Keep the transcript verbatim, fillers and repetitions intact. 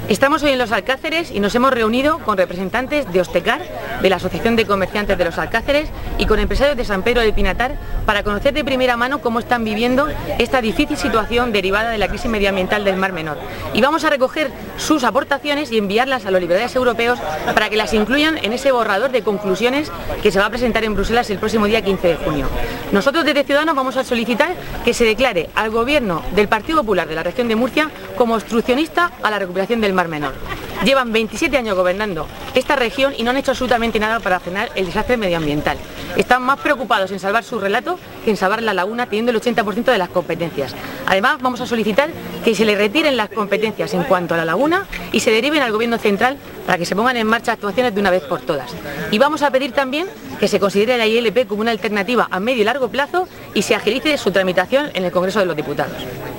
Estamos hoy en Los Alcáceres y nos hemos reunido con representantes de Ostecar, de la Asociación de Comerciantes de Los Alcáceres, y con empresarios de San Pedro del Pinatar para conocer de primera mano cómo están viviendo esta difícil situación derivada de la crisis medioambiental del Mar Menor. Y vamos a recoger sus aportaciones y enviarlas a los liberales europeos para que las incluyan en ese borrador de conclusiones que se va a presentar en Bruselas el próximo día quince de junio. Nosotros desde Ciudadanos vamos a solicitar que se declare al gobierno del Partido Popular de la región de Murcia como obstruccionista a la recuperación del Mar Menor. Llevan veintisiete años gobernando esta región y no han hecho absolutamente nada para frenar el desastre medioambiental. Están más preocupados en salvar su relato que en salvar la laguna, teniendo el ochenta por ciento de las competencias. Además, vamos a solicitar que se le retiren las competencias en cuanto a la laguna y se deriven al gobierno central para que se pongan en marcha actuaciones de una vez por todas. Y vamos a pedir también que se considere la I L P como una alternativa a medio y largo plazo y se agilice su tramitación en el Congreso de los Diputados.